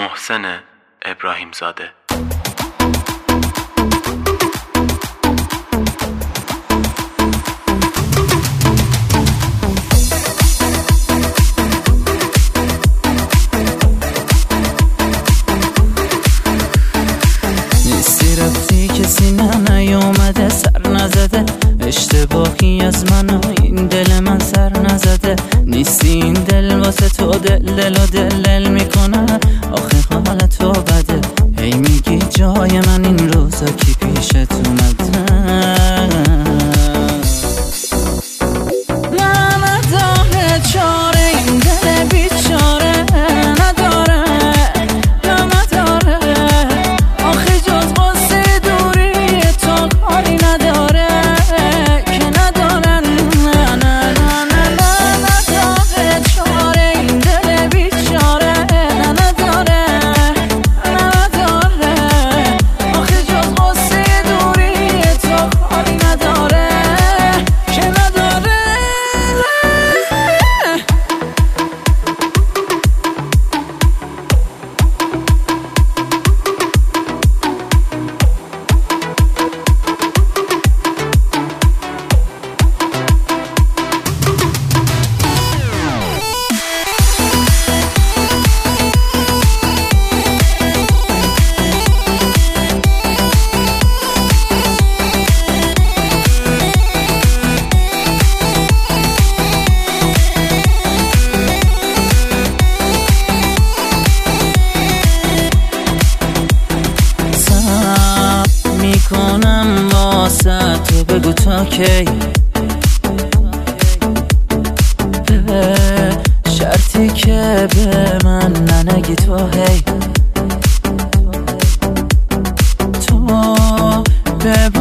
محسن ابراهیمزاده. نیستی رفتی کسی نیومده سر نزده، اشتباهی از من و این دل من سر نزده. نیستی این دل واسه تو دل و دل میکنه، آخه حال تو بده. هی میگی جای من این روزا کی پیشت اومده. نداره چاره این دل بیچاره، نداره نداره، آخه جز قصه دوری تو کاری نداره که نداره. نه نه نه نه نداره چاره این دل بیچاره، نداره نداره، آخه جز قصه دوری تو کاری نداره که نداره. میکنم واسه تو بگو تا کی، به شرطی که به من ننگی تو هی. تو به